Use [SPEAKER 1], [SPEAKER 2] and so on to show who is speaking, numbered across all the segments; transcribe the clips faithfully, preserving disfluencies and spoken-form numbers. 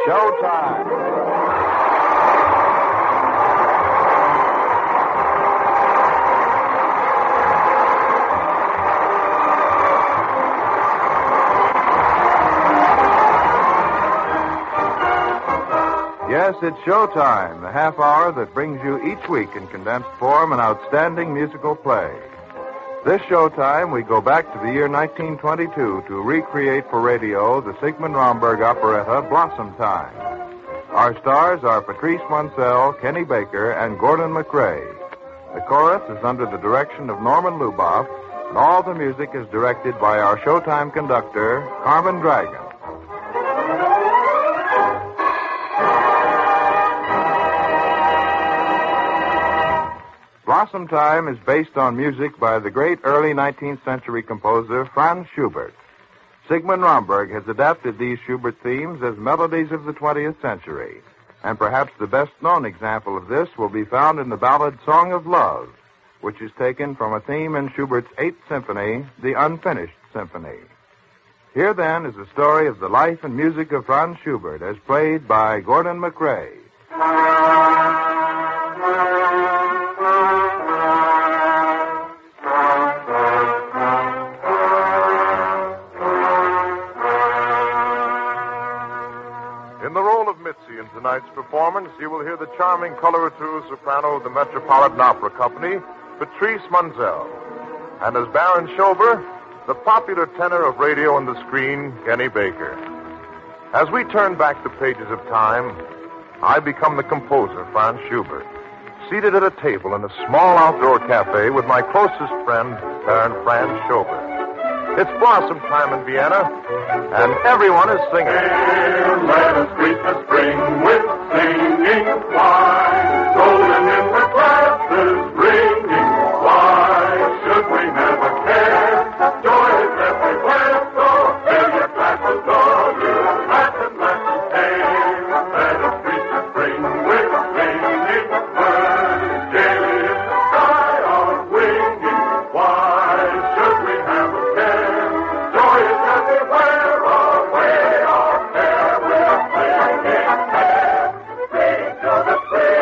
[SPEAKER 1] showtime. Yes, it's Showtime, the half hour that brings you each week in condensed form an outstanding musical play. This Showtime, we go back to the year nineteen twenty-two to recreate for radio the Sigmund Romberg operetta Blossom Time. Our stars are Patrice Munsell, Kenny Baker, and Gordon McRae. The chorus is under the direction of Norman Luboff, and all the music is directed by our Showtime conductor, Carmen Dragon. Blossom Time is based on music by the great early nineteenth century composer Franz Schubert. Sigmund Romberg has adapted these Schubert themes as melodies of the twentieth century, and perhaps the best-known example of this will be found in the ballad Song of Love, which is taken from a theme in Schubert's Eighth Symphony, the Unfinished Symphony. Here, then, is the story of the life and music of Franz Schubert as played by Gordon McRae.
[SPEAKER 2] In the role of Mitzi in tonight's performance, you will hear the charming coloratura soprano of the Metropolitan Opera Company, Patrice Munsell. And as Baron Schober, the popular tenor of radio and the screen, Kenny Baker. As we turn back the pages of time, I become the composer, Franz Schubert, seated at a table in a small outdoor cafe with my closest friend, Baron Franz Schober. It's Blossom Time in Vienna, and everyone is singing.
[SPEAKER 3] Here, let us greet the spring with singing. Why, golden in the glasses ringing. Why should we never care? Joy is everywhere, so fill your glasses, all you laugh and laugh and stay. Let us greet the spring with singing. Birds gaily in the sky are winging. Why should we have a care? Joy is everywhere, away our care will sing in care. Sing to the spring.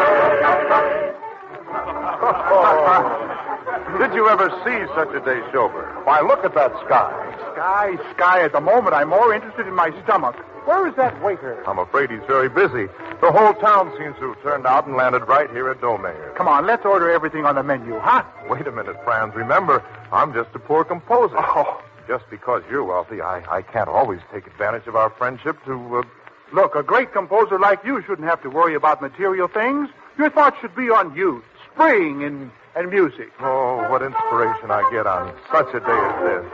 [SPEAKER 2] Did you ever see such a day, Schober? Why, look at that sky.
[SPEAKER 4] Sky, sky. At the moment, I'm more interested in my stomach. Where is that waiter?
[SPEAKER 2] I'm afraid he's very busy. The whole town seems to have turned out and landed right here at Domayer.
[SPEAKER 4] Come on, let's order everything on the menu, huh?
[SPEAKER 2] Wait a minute, Franz. Remember, I'm just a poor composer.
[SPEAKER 4] Oh.
[SPEAKER 2] Just because you're wealthy, I, I can't always take advantage of our friendship to... Uh...
[SPEAKER 4] Look, a great composer like you shouldn't have to worry about material things. Your thoughts should be on youth, spring, and, and music.
[SPEAKER 2] Oh, what inspiration I get on such a day as this.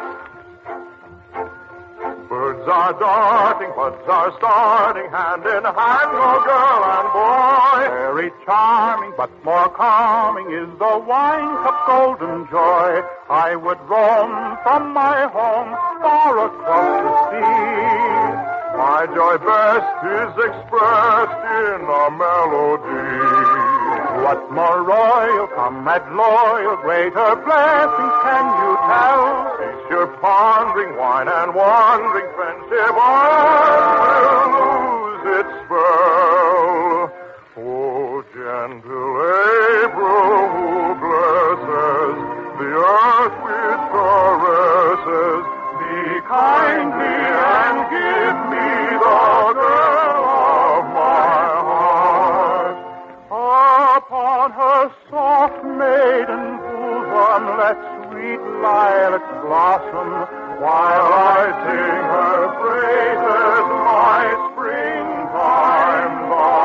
[SPEAKER 2] Birds are darting, buds are starting, hand in hand, oh girl and boy.
[SPEAKER 4] Very charming, but more calming is the wine cup golden joy. I would roam from my home far across the sea.
[SPEAKER 2] My joy best is expressed in a melody.
[SPEAKER 4] What more royal, comrade loyal, greater blessings can you tell?
[SPEAKER 2] Cease your pondering, wine and wandering, friendship on will lose its spell. Oh, gentle April who blesses the earth with caresses, be kindly and give me the girl of my heart. Upon her soft maiden bosom let sweet lilacs blossom, while I sing her praises, my springtime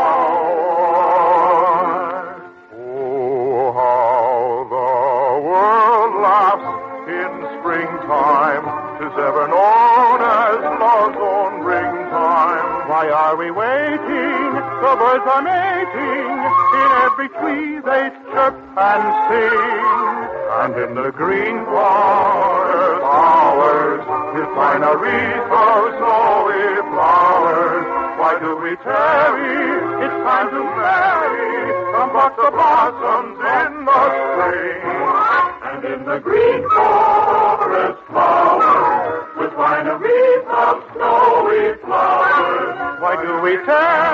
[SPEAKER 2] love. Oh, how the world laughs in springtime, 'tis ever known as love's own ringtime. Why are we waiting? The birds are mating. In every tree they chirp and sing. And in the green forest hours, we'll find a wreath of snowy flowers. Why do we tarry? It's time to marry. Come pluck the blossoms in the spring. And in the green forest flowers, we'll find a wreath of snowy flowers. Why do we tarry?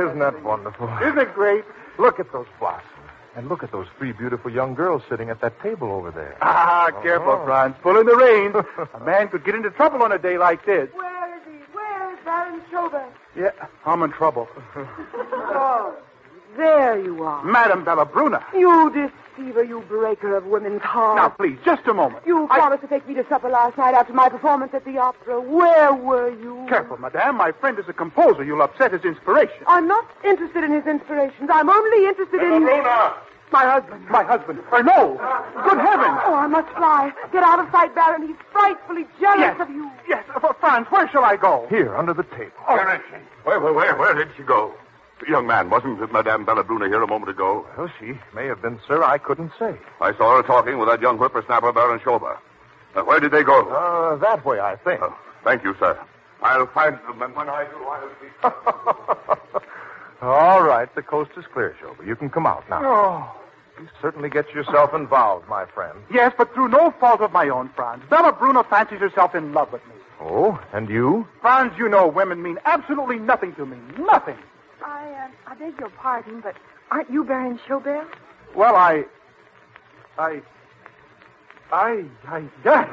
[SPEAKER 1] Isn't that wonderful?
[SPEAKER 4] Isn't it great?
[SPEAKER 1] Look at those blossoms. And look at those three beautiful young girls sitting at that table over there.
[SPEAKER 4] Ah, careful,
[SPEAKER 1] Oh.
[SPEAKER 4] Franz. Pulling the reins. A man could get into trouble on a day like this.
[SPEAKER 5] Where is he? Where is Baron Schobert?
[SPEAKER 4] Yeah, I'm in trouble.
[SPEAKER 5] Oh, there you are.
[SPEAKER 4] Madame Bellabruna.
[SPEAKER 5] You deceiver, you breaker of women's hearts.
[SPEAKER 4] Now, please, just a moment.
[SPEAKER 5] You
[SPEAKER 4] I-
[SPEAKER 5] promised to take me to supper last night after my performance at the opera. Where were you?
[SPEAKER 4] Careful, madame. My friend is a composer. You'll upset his inspiration.
[SPEAKER 5] I'm not interested in his inspirations. I'm only interested in...
[SPEAKER 2] Bellabruna!
[SPEAKER 5] My husband.
[SPEAKER 4] My husband. Or no. Good heavens.
[SPEAKER 5] Oh, I must fly. Get out of sight, Baron. He's frightfully jealous
[SPEAKER 4] Yes.
[SPEAKER 5] of you.
[SPEAKER 4] Yes. Uh, Franz, where shall I go?
[SPEAKER 1] Here, under the table.
[SPEAKER 2] Where is she? Where, where, where, where did she go? Young man, wasn't Madame Bellabruna here a moment ago?
[SPEAKER 1] Well, she may have been, sir. I couldn't say.
[SPEAKER 2] I saw her talking with that young whippersnapper, Baron Schober. Uh, where did they go?
[SPEAKER 1] Uh, that way, I think.
[SPEAKER 2] Oh, thank you, sir. I'll find them, and when I do, I'll be...
[SPEAKER 1] All right, the coast is clear, Schober. You can come out now.
[SPEAKER 4] Oh.
[SPEAKER 1] You certainly get yourself involved, my friend.
[SPEAKER 4] Yes, but through no fault of my own, Franz. Bellabruna fancies herself in love with me.
[SPEAKER 1] Oh, and you?
[SPEAKER 4] Franz, you know women mean absolutely nothing to me. Nothing.
[SPEAKER 5] I, uh, I beg your pardon, but aren't you Baron Schobert?
[SPEAKER 4] Well, I... I... I... I... Yes.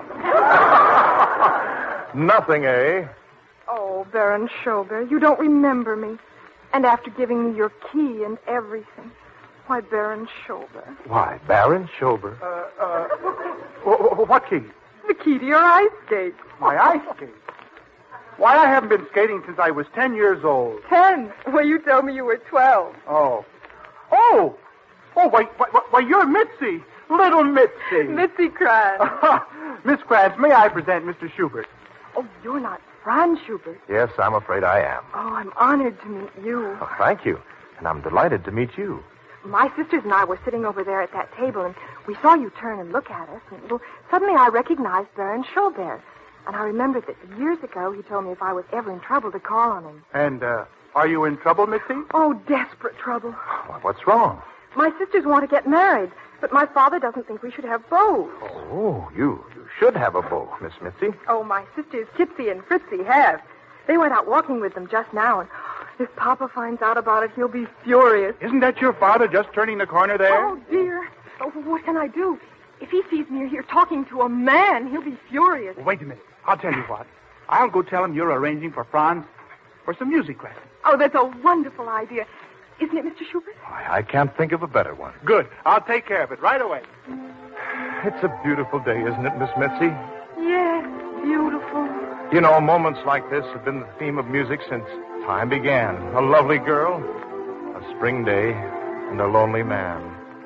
[SPEAKER 1] Nothing, eh?
[SPEAKER 6] Oh, Baron Schobert, you don't remember me. And after giving me your key and everything. Why, Baron Schobert.
[SPEAKER 1] Why, Baron Schober.
[SPEAKER 4] Uh, uh... w- w- what key?
[SPEAKER 6] The key to your ice skate.
[SPEAKER 4] My ice skate. Why, I haven't been skating since I was ten years old.
[SPEAKER 6] Ten. Well, you told me you were twelve.
[SPEAKER 4] Oh. Oh! Oh, why, why, why you're Mitzi. Little Mitzi.
[SPEAKER 6] Mitzi Kranz.
[SPEAKER 4] Miss Kranz, may I present Mister Schubert?
[SPEAKER 6] Oh, you're not Franz Schubert.
[SPEAKER 1] Yes, I'm afraid I am.
[SPEAKER 6] Oh, I'm honored to meet you.
[SPEAKER 1] Oh, thank you. And I'm delighted to meet you.
[SPEAKER 6] My sisters and I were sitting over there at that table, and we saw you turn and look at us. And well, suddenly I recognized Baron Schobert. And I remembered that years ago he told me if I was ever in trouble to call on him.
[SPEAKER 4] And, uh, are you in trouble, Mitzi?
[SPEAKER 6] Oh, desperate trouble.
[SPEAKER 1] Why, what's wrong?
[SPEAKER 6] My sisters want to get married, but my father doesn't think we should have bows.
[SPEAKER 1] Oh, you, you should have a beau, Miss Mitzi.
[SPEAKER 6] Oh, my sisters, Kitsy and Fritzy, have. They went out walking with them just now, and if Papa finds out about it, he'll be furious.
[SPEAKER 4] Isn't that your father just turning the corner there?
[SPEAKER 6] Oh, dear. Oh, what can I do? If he sees me here talking to a man, he'll be furious.
[SPEAKER 4] Wait a minute. I'll tell you what. I'll go tell him you're arranging for Franz for some music lessons.
[SPEAKER 6] Oh, that's a wonderful idea. Isn't it, Mister Schubert?
[SPEAKER 1] I, I can't think of a better one.
[SPEAKER 4] Good. I'll take care of it right away.
[SPEAKER 1] It's a beautiful day, isn't it, Miss Mitzi?
[SPEAKER 6] Yes, beautiful.
[SPEAKER 1] You know, moments like this have been the theme of music since time began. A lovely girl, a spring day, and a lonely man.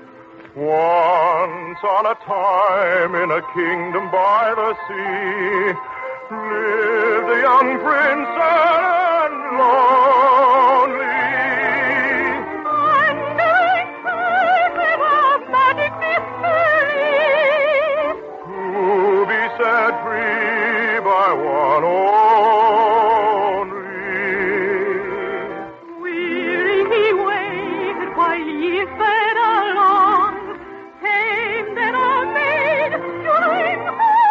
[SPEAKER 2] Once on a time in a kingdom by the sea lived a young prince and lonely. To be set free by one only.
[SPEAKER 7] Weary he waited while ye sped along, tamed and a maid joined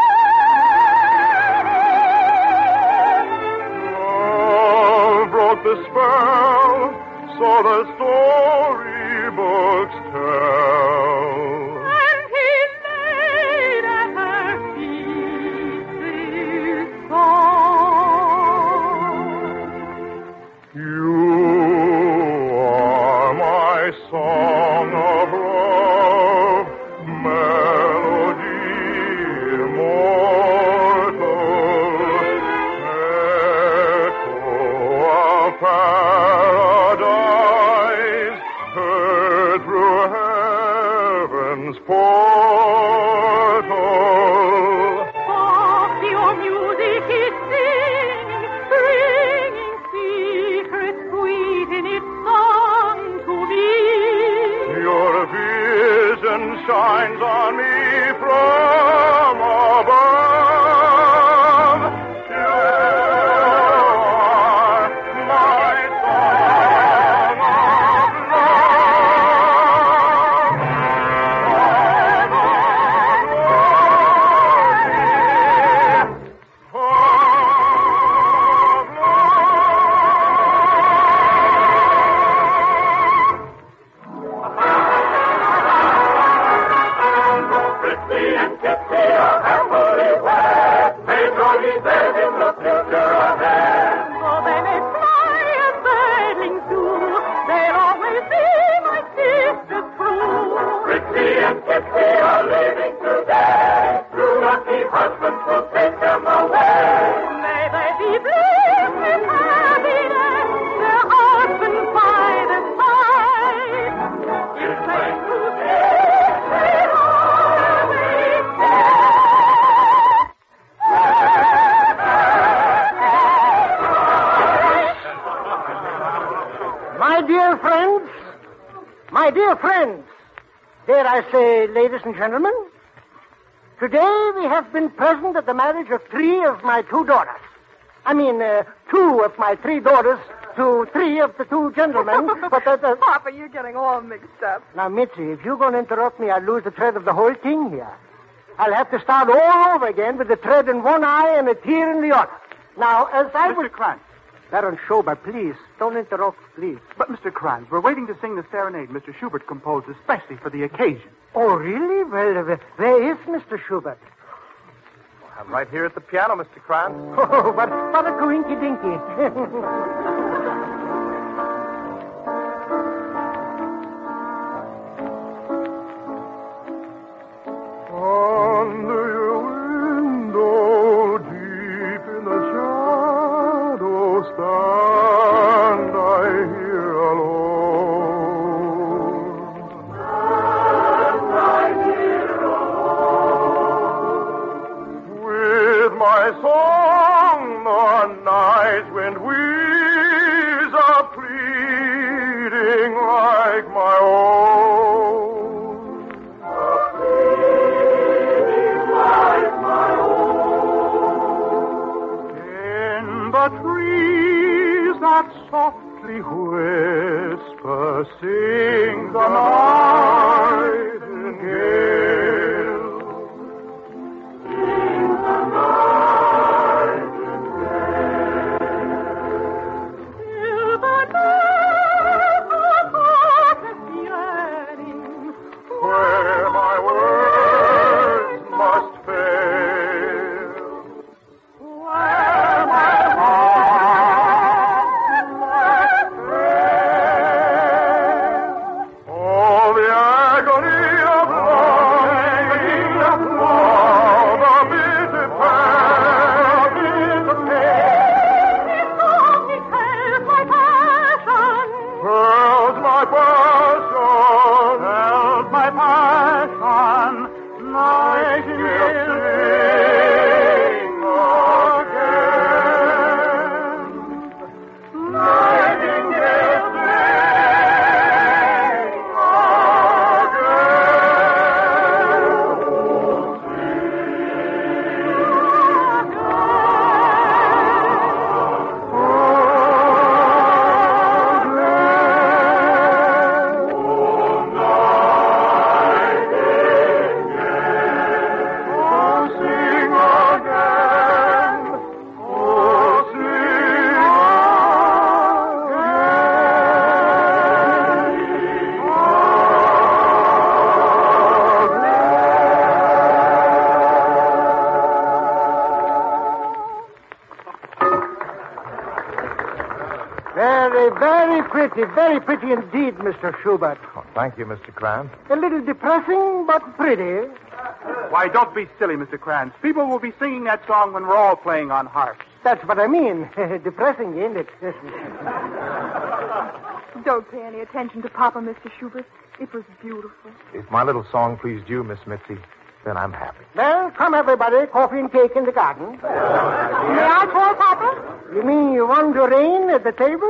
[SPEAKER 2] Love broke the spell, so the storybooks tell.
[SPEAKER 7] and he laid at her feet this song.
[SPEAKER 2] You are my song of love, melody immortal, echo of paradise, heard through heaven's portal.
[SPEAKER 7] Soft your music is singing, bringing secrets sweet in its song to me.
[SPEAKER 2] Your vision shines on me from above. You are my song of love.
[SPEAKER 8] My dear friends, dare I say, ladies and gentlemen, today we have been present at the marriage of three of my two daughters. I mean, uh, two of my three daughters to three of the two gentlemen. But uh, uh,
[SPEAKER 6] Papa, you're getting all mixed up.
[SPEAKER 8] Now, Mitzi, if you're going to interrupt me, I'll lose the thread of the whole thing here. I'll have to start all over again with a thread in one eye and a tear in the other. Now, as I
[SPEAKER 4] Mister
[SPEAKER 8] would...
[SPEAKER 4] Krantz.
[SPEAKER 8] Baron Schobert, please, don't interrupt, please.
[SPEAKER 4] But, Mister Krantz, we're waiting to sing the serenade Mister Schubert composed especially for the occasion.
[SPEAKER 8] Oh, really? Well, uh, where is Mister Schubert?
[SPEAKER 1] I'm right here at the piano, Mister Krantz.
[SPEAKER 8] Oh, what, what a coinky-dinky. Pretty, very pretty indeed, Mister Schubert.
[SPEAKER 1] Oh, thank you, Mister Krantz.
[SPEAKER 8] A little depressing, but pretty.
[SPEAKER 4] Why, don't be silly, Mister Krantz. People will be singing that song when we're all playing on harps.
[SPEAKER 8] That's what I mean. Depressing, ain't it?
[SPEAKER 6] Don't pay any attention to Papa, Mister Schubert. It was beautiful.
[SPEAKER 1] If my little song pleased you, Miss Mitzi, then I'm happy.
[SPEAKER 8] Well, come, everybody. Coffee and cake in the garden.
[SPEAKER 6] May I pour, Papa?
[SPEAKER 8] You mean you want to reign at the table?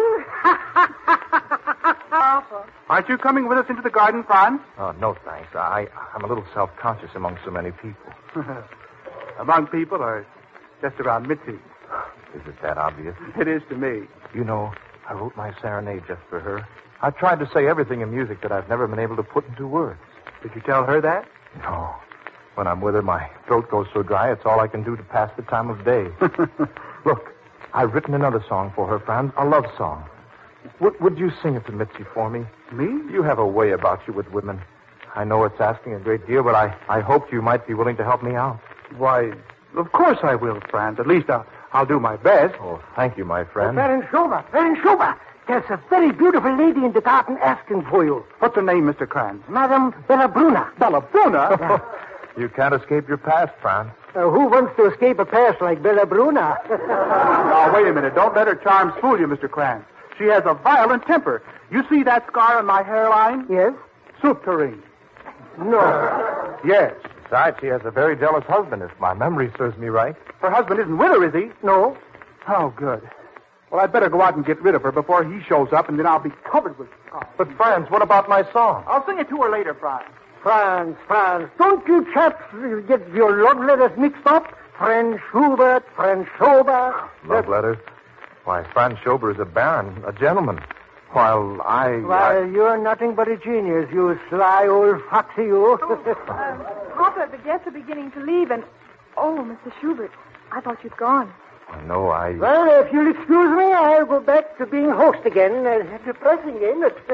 [SPEAKER 6] Papa.
[SPEAKER 4] Aren't you coming with us into the garden, Franz?
[SPEAKER 1] Oh, no, thanks. I, I'm a little self-conscious among so many people.
[SPEAKER 4] Among people or just around Mitzi?
[SPEAKER 1] Is it that obvious?
[SPEAKER 4] It is to me.
[SPEAKER 1] You know, I wrote my serenade just for her. I tried to say everything in music that I've never been able to put into words.
[SPEAKER 4] Did you tell her that?
[SPEAKER 1] No. When I'm with her, my throat goes so dry, it's all I can do to pass the time of day. Look, I've written another song for her, Franz, a love song. Would, would you sing it to Mitzi for me?
[SPEAKER 4] Me?
[SPEAKER 1] You have a way about you with women. I know it's asking a great deal, but I, I hoped you might be willing to help me out.
[SPEAKER 4] Why, of course I will, Franz. At least I'll, I'll do my best.
[SPEAKER 1] Oh, thank you, my friend.
[SPEAKER 8] Oh, Baron Schubert, Baron Schubert. There's a very beautiful lady in the garden asking for you.
[SPEAKER 4] What's her name, Mister Krantz?
[SPEAKER 8] Madame Bellabruna.
[SPEAKER 4] Bellabruna?
[SPEAKER 8] Yeah.
[SPEAKER 1] You can't escape your past, Franz.
[SPEAKER 8] Uh, who wants to escape a past like Bellabruna?
[SPEAKER 4] Now, wait a minute. Don't let her charms fool you, Mister Krantz. She has a violent temper. You see that scar on my hairline?
[SPEAKER 8] Yes?
[SPEAKER 4] Soup tureen.
[SPEAKER 8] No.
[SPEAKER 4] Yes.
[SPEAKER 1] Besides, she has a very jealous husband, if my memory serves me right.
[SPEAKER 4] Her husband isn't with her, is he?
[SPEAKER 8] No.
[SPEAKER 4] Oh, good. Well, I'd better go out and get rid of her before he shows up, and then I'll be covered with scars.
[SPEAKER 9] But, Franz, what about my song?
[SPEAKER 4] I'll sing it to her later, Franz.
[SPEAKER 8] Franz, Franz, don't you chaps get your love letters mixed up? Franz Schubert, Franz Schubert.
[SPEAKER 9] Love letters? Why, Franz Schubert is a baron, a gentleman. While I...
[SPEAKER 8] Why,
[SPEAKER 9] I...
[SPEAKER 8] you're nothing but a genius, you sly old foxy, you.
[SPEAKER 6] Um, Papa, the guests are beginning to leave, and... Oh, Mister Schubert, I thought you'd gone.
[SPEAKER 9] No, I...
[SPEAKER 8] Well, if you'll excuse me, I'll go back to being host again. Uh, depressing, ain't it?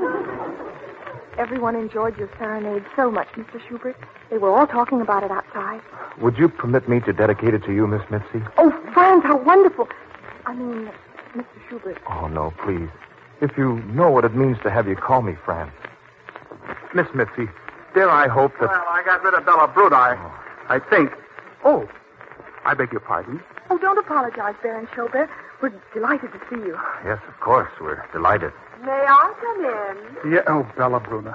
[SPEAKER 6] Everyone enjoyed your serenade so much, Mister Schubert. They were all talking about it outside.
[SPEAKER 9] Would you permit me to dedicate it to you, Miss Mitzi?
[SPEAKER 6] Oh, Franz, how wonderful. I mean, Mister Schubert.
[SPEAKER 9] Oh, no, please. If you know what it means to have you call me Franz. Miss Mitzi, dare I hope that...
[SPEAKER 4] Well, I got rid of Bella Brut, I, I think. Oh, I beg your pardon.
[SPEAKER 6] Oh, don't apologize, Baron Schubert. We're delighted to see you.
[SPEAKER 9] Yes, of course. We're delighted.
[SPEAKER 5] May I come in?
[SPEAKER 4] Yeah, oh, Bella Bruna.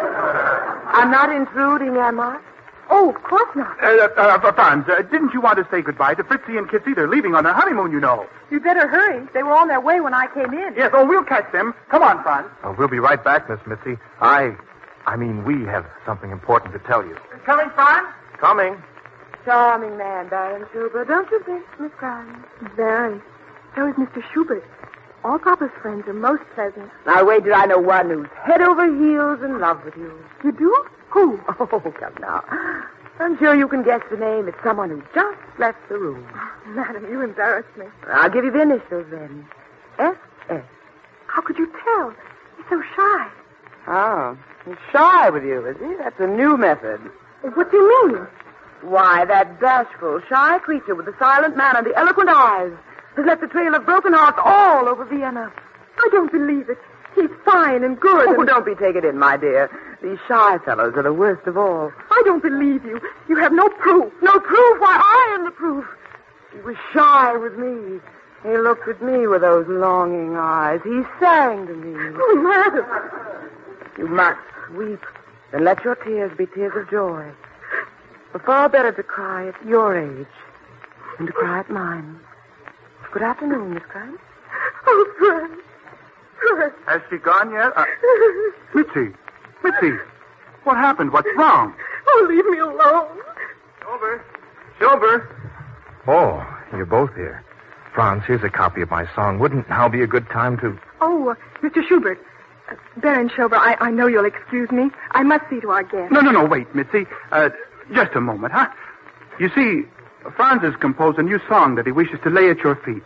[SPEAKER 5] I'm not intruding, am I?
[SPEAKER 6] Oh, of course not.
[SPEAKER 4] Uh, uh, Franz, uh, didn't you want to say goodbye to Fritzy and Kitsy? They're leaving on their honeymoon, you know.
[SPEAKER 5] You better hurry. They were on their way when I came in.
[SPEAKER 4] Yes, oh, we'll catch them. Come on, Franz.
[SPEAKER 9] Oh, we'll be right back, Miss Mitzi. I... I mean, we have something important to tell you.
[SPEAKER 4] Coming, Franz?
[SPEAKER 9] Coming.
[SPEAKER 5] Charming man, Baron Schubert. Don't you think, Miss Franz?
[SPEAKER 6] Very. So is Mister Schubert. All Papa's friends are most pleasant.
[SPEAKER 5] Now, wait till I know one who's head over heels in love with you.
[SPEAKER 6] You do? Who?
[SPEAKER 5] Oh, come now. I'm sure you can guess the name. It's someone who just left the room.
[SPEAKER 6] Madam, you embarrass me.
[SPEAKER 5] I'll give you the initials then. S S.
[SPEAKER 6] How could you tell? He's so shy.
[SPEAKER 5] Oh, he's shy with you, is he? That's a new method.
[SPEAKER 6] What do you mean?
[SPEAKER 5] Why, that bashful, shy creature with the silent man and the eloquent eyes has left a trail of broken hearts all over Vienna.
[SPEAKER 6] I don't believe it. He's fine and good.
[SPEAKER 5] Oh,
[SPEAKER 6] and...
[SPEAKER 5] don't be taken in, my dear. These shy fellows are the worst of all.
[SPEAKER 6] I don't believe you. You have no proof.
[SPEAKER 5] No proof? Why, I am the proof. He was shy with me. He looked at me with those longing eyes. He sang to me.
[SPEAKER 6] Oh, madam.
[SPEAKER 5] You must weep. Then let your tears be tears of joy. It's far better to cry at your age than to cry at mine. Good afternoon, Miss Crane.
[SPEAKER 6] Oh, Franz. Franz.
[SPEAKER 4] Has she gone yet? Uh, Mitzi. Mitzi. What happened? What's wrong?
[SPEAKER 6] Oh, leave me alone.
[SPEAKER 9] Silver. Silver. Oh, you're both here. Franz, here's a copy of my song. Wouldn't now be a good time to...
[SPEAKER 6] Oh, uh, Mister Schubert. Uh, Baron Schubert, I, I know you'll excuse me. I must see to our guest.
[SPEAKER 4] No, no, no, wait, Mitzi. Uh, just a moment, huh? You see, Franz has composed a new song that he wishes to lay at your feet.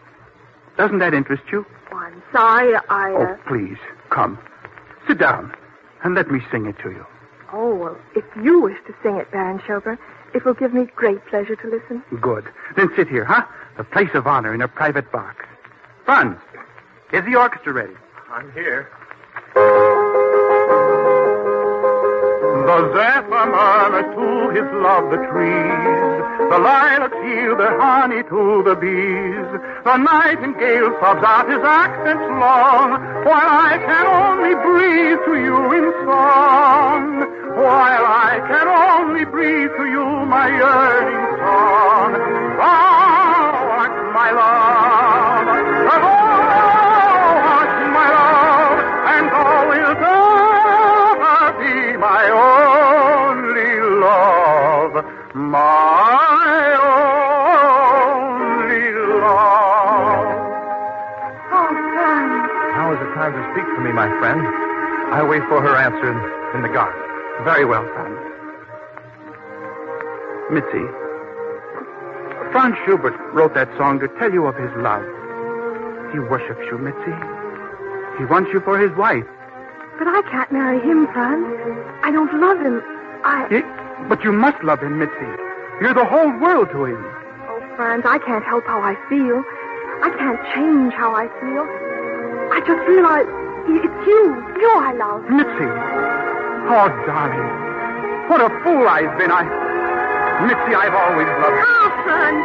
[SPEAKER 4] Doesn't that interest you?
[SPEAKER 6] Oh, I'm sorry, I... Uh...
[SPEAKER 4] Oh, please, come. Sit down, and let me sing it to you.
[SPEAKER 6] Oh, well, if you wish to sing it, Baron Schubert, it will give me great pleasure to listen.
[SPEAKER 4] Good. Then sit here, huh? A place of honor in a private box. Franz, is the orchestra ready?
[SPEAKER 9] I'm here.
[SPEAKER 2] The zephyr murmured to his love the trees. The lilacs yield their honey to the bees. The nightingale sobs out his accents long, while I can only breathe to you in song. While I can only breathe to you my yearning song. Thou art my love. Thou art my love. And thou wilt ever be my only love. My only love.
[SPEAKER 6] Oh, Franz.
[SPEAKER 9] Now is the time to speak to me, my friend. I'll wait for her answer in, in the garden.
[SPEAKER 4] Very well, Franz. Mitzi, Franz Schubert wrote that song to tell you of his love. He worships you, Mitzi. He wants you for his wife.
[SPEAKER 6] But I can't marry him, Franz. I don't love him. I...
[SPEAKER 4] He, but you must love him, Mitzi. You're the whole world to him.
[SPEAKER 6] Oh, Franz, I can't help how I feel. I can't change how I feel. I just realize it's you. You I love.
[SPEAKER 4] Mitzi. Oh, darling. What a fool I've been. I... Mitzi, I've always loved you.
[SPEAKER 6] Oh, Franz,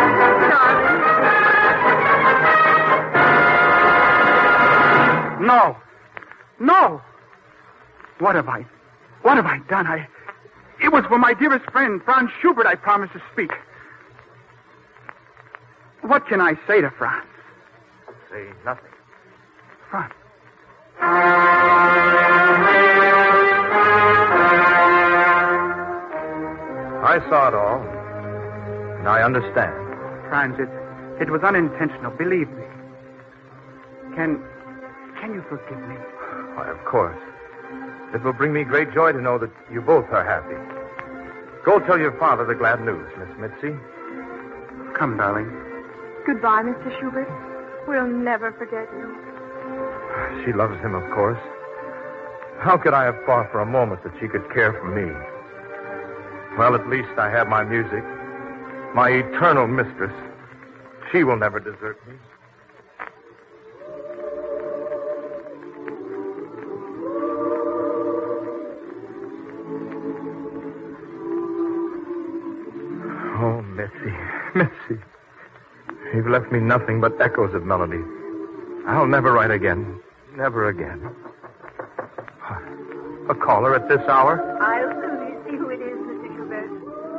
[SPEAKER 6] darling, darling.
[SPEAKER 4] No. No. What have I... What have I done? I... It was for my dearest friend, Franz Schubert, I promised to speak. What can I say to Franz?
[SPEAKER 9] say nothing.
[SPEAKER 4] Franz.
[SPEAKER 9] I saw it all, and I understand.
[SPEAKER 4] Franz, it, it was unintentional, believe me. Can, can you forgive me?
[SPEAKER 9] Why, of course. It will bring me great joy to know that you both are happy. Go tell your father the glad news, Miss Mitzi.
[SPEAKER 4] Come, darling.
[SPEAKER 6] Goodbye, Mister Schubert. We'll never forget you.
[SPEAKER 9] She loves him, of course. How could I have thought for a moment that she could care for me? Well, at least I have my music. My eternal mistress. She will never desert me. Oh, Mitzi, Mitzi. You've left me nothing but echoes of melody. I'll never write again. Never again. A caller at this hour?
[SPEAKER 10] I'll soon see who it is, Mister Schubert.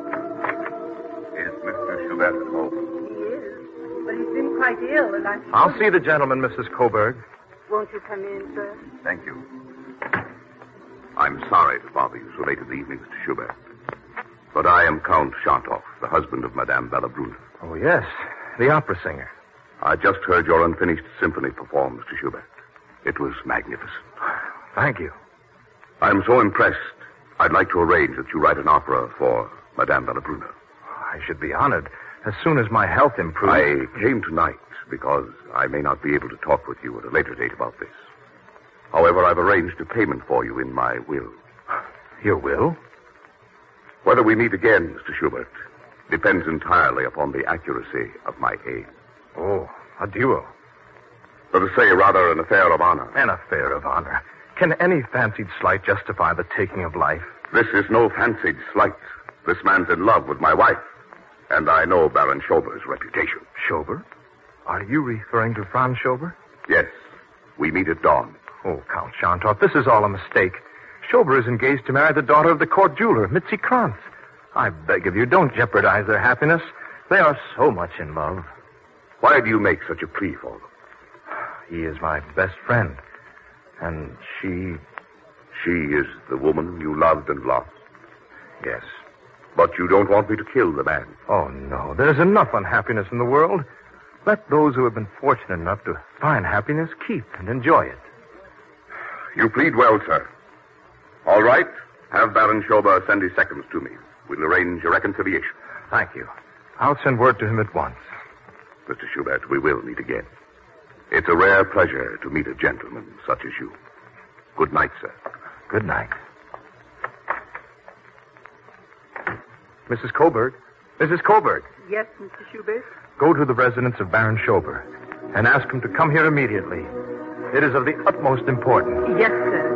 [SPEAKER 2] Is Mister Schubert at home?
[SPEAKER 10] He is, but he's been quite ill, and I'm...
[SPEAKER 9] I'll see the gentleman, Missus Coburg.
[SPEAKER 10] Won't you come in, sir?
[SPEAKER 2] Thank you. I'm sorry to bother you so late in the evening, Mister Schubert. But I am Count Chantoff, the husband of Madame Bellabruna.
[SPEAKER 9] Oh, yes. The opera singer.
[SPEAKER 2] I just heard your unfinished symphony performed, Mister Schubert. It was magnificent.
[SPEAKER 9] Thank you.
[SPEAKER 2] I'm so impressed, I'd like to arrange that you write an opera for Madame Bellabruna.
[SPEAKER 9] I should be honored as soon as my health improves.
[SPEAKER 2] I came tonight because I may not be able to talk with you at a later date about this. However, I've arranged a payment for you in my will.
[SPEAKER 9] Your will?
[SPEAKER 2] Whether we meet again, Mister Schubert, depends entirely upon the accuracy of my aim.
[SPEAKER 9] Oh, a duel.
[SPEAKER 2] Let us say, rather, an affair of honor.
[SPEAKER 9] An affair of honor. Can any fancied slight justify the taking of life?
[SPEAKER 2] This is no fancied slight. This man's in love with my wife. And I know Baron Schober's reputation.
[SPEAKER 9] Schober? Are you referring to Franz Schober?
[SPEAKER 2] Yes. We meet at dawn.
[SPEAKER 9] Oh, Count Chantoff, this is all a mistake. Schober is engaged to marry the daughter of the court jeweler, Mitzi Krantz. I beg of you, don't jeopardize their happiness. They are so much in love.
[SPEAKER 2] Why do you make such a plea for them?
[SPEAKER 9] He is my best friend. And she...
[SPEAKER 2] She is the woman you loved and lost?
[SPEAKER 9] Yes.
[SPEAKER 2] But you don't want me to kill the man?
[SPEAKER 9] Oh, no. There's enough unhappiness in the world. Let those who have been fortunate enough to find happiness keep and enjoy it.
[SPEAKER 2] You plead well, sir. All right. Have Baron Schober send his seconds to me. We'll arrange a reconciliation.
[SPEAKER 9] Thank you. I'll send word to him at once.
[SPEAKER 2] Mister Schubert, we will meet again. It's a rare pleasure to meet a gentleman such as you. Good night, sir.
[SPEAKER 9] Good night. Missus Coburg? Missus Coburg?
[SPEAKER 10] Yes, Mister Schubert?
[SPEAKER 9] Go to the residence of Baron Schober and ask him to come here immediately. It is of the utmost importance.
[SPEAKER 10] Yes, sir.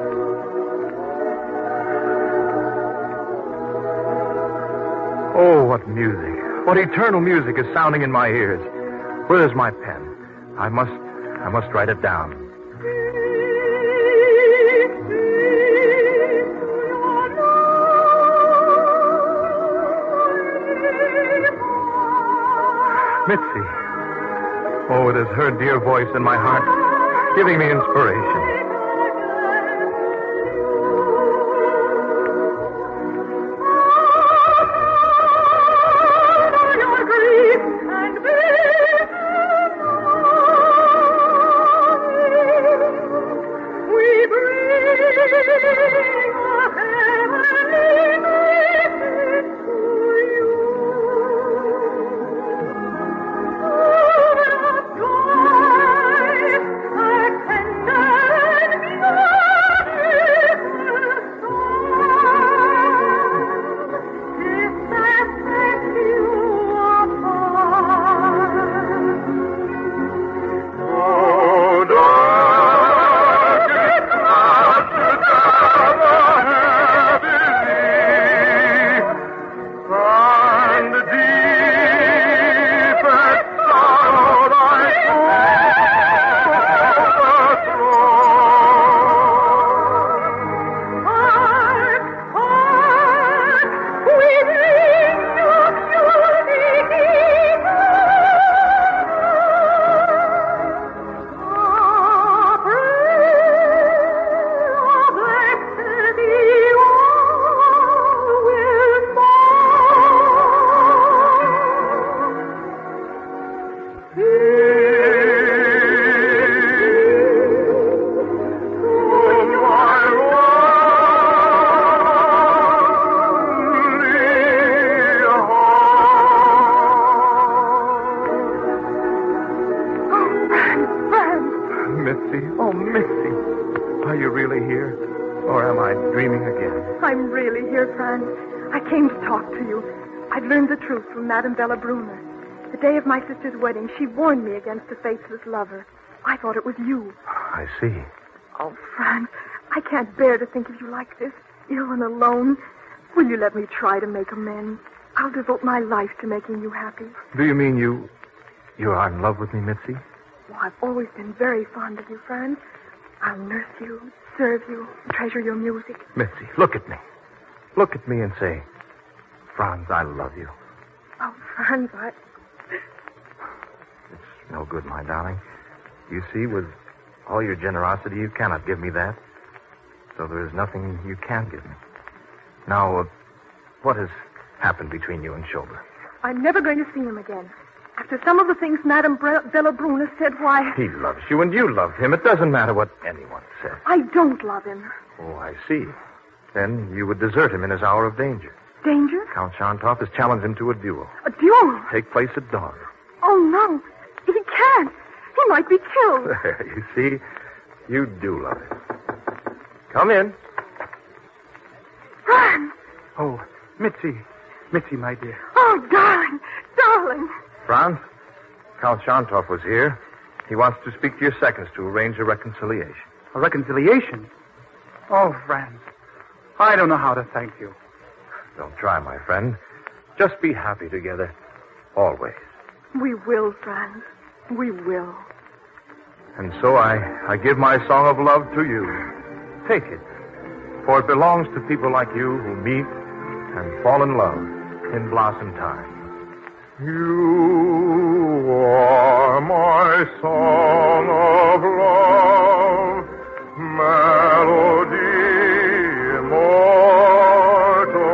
[SPEAKER 9] Oh, what music. What eternal music is sounding in my ears. Where is my pen? I must, I must write it down. Mitzi. Oh, it is her dear voice in my heart, giving me inspiration.
[SPEAKER 7] Tender
[SPEAKER 9] here? Or am I dreaming again?
[SPEAKER 6] I'm really here, Franz. I came to talk to you. I've learned the truth from Madame Bella Bruna. The day of my sister's wedding, she warned me against a faithless lover. I thought it was you.
[SPEAKER 9] I see.
[SPEAKER 6] Oh, Franz, I can't bear to think of you like this, ill and alone. Will you let me try to make amends? I'll devote my life to making you happy.
[SPEAKER 9] Do you mean you... you are in love with me, Mitzi?
[SPEAKER 6] Oh, I've always been very fond of you, Franz. I'll nurse you, serve you, treasure your music.
[SPEAKER 9] Mitzi, look at me. Look at me and say, Franz, I love you.
[SPEAKER 6] Oh, Franz, I...
[SPEAKER 9] It's no good, my darling. You see, with all your generosity, you cannot give me that. So there is nothing you can give me. Now, uh, what has happened between you and Schober?
[SPEAKER 6] I'm never going to see him again. After some of the things Madame Bre- Bella Bruna said, why...
[SPEAKER 9] He loves you and you love him. It doesn't matter what anyone says.
[SPEAKER 6] I don't love him.
[SPEAKER 9] Oh, I see. Then you would desert him in his hour of danger.
[SPEAKER 6] Danger?
[SPEAKER 9] Count Shantov has challenged him to a duel.
[SPEAKER 6] A duel?
[SPEAKER 9] Take place at dawn.
[SPEAKER 6] Oh, no. He can't. He might be killed.
[SPEAKER 9] There, you see, you do love him. Come in.
[SPEAKER 6] Franz!
[SPEAKER 4] Oh, Mitzi. Mitzi, my dear.
[SPEAKER 6] Oh, darling, darling.
[SPEAKER 9] Franz, Count Shantov was here. He wants to speak to your seconds to arrange a reconciliation.
[SPEAKER 4] A reconciliation? Oh, Franz, I don't know how to thank you.
[SPEAKER 9] Don't try, my friend. Just be happy together. Always.
[SPEAKER 6] We will, Franz. We will.
[SPEAKER 9] And so I, I give my song of love to you. Take it. For it belongs to people like you who meet and fall in love in blossom time.
[SPEAKER 2] You are my song of love, melody immortal,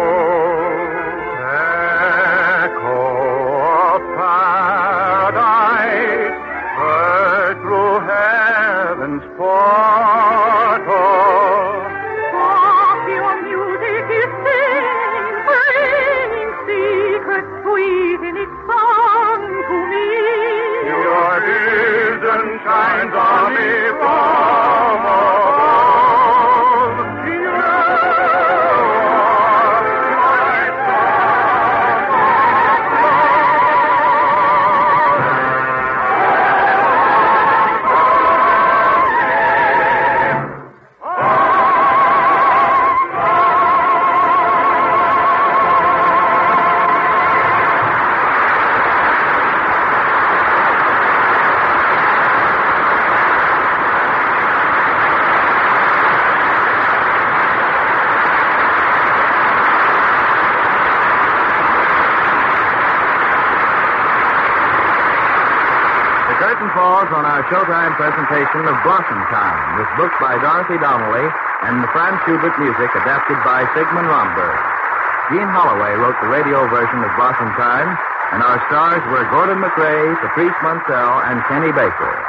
[SPEAKER 2] echo of paradise, heard through heaven's portal.
[SPEAKER 7] Of your music is singing, bringing secrets sweet in its song to me.
[SPEAKER 2] Your vision shines on me from above. You are my song of
[SPEAKER 1] The curtain falls on our Showtime presentation of Blossom Time, with books by Dorothy Donnelly and the Franz Schubert music adapted by Sigmund Romberg. Gene Holloway wrote the radio version of Blossom Time, and our stars were Gordon McRae, Patrice Munsell, and Kenny Baker.